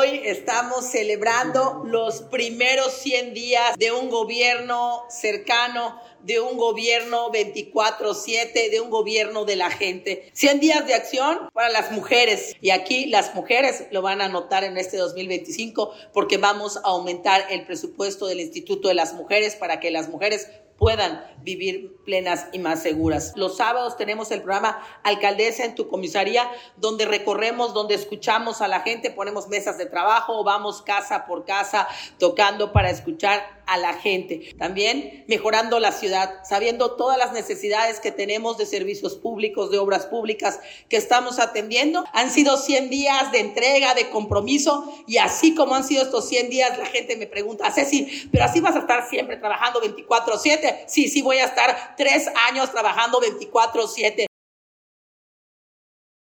hoy estamos celebrando los primeros 100 días de un gobierno cercano, de un gobierno 24/7, de un gobierno de la gente. 100 días de acción para las mujeres. Y aquí las mujeres lo van a notar en este 2025 porque vamos a aumentar el presupuesto del Instituto de las Mujeres para que las mujeres puedan vivir plenas y más seguras. Los sábados tenemos el programa Alcaldesa en tu Comisaría, donde recorremos, donde escuchamos a la gente, ponemos mesas de trabajo, vamos casa por casa tocando para escuchar a la gente. También mejorando la ciudad, sabiendo todas las necesidades que tenemos de servicios públicos, de obras públicas que estamos atendiendo. Han sido 100 días de entrega, de compromiso, y así como han sido estos 100 días, la gente me pregunta: Ceci, ¿pero así vas a estar siempre trabajando 24/7? Sí, voy a estar 3 años trabajando 24/7.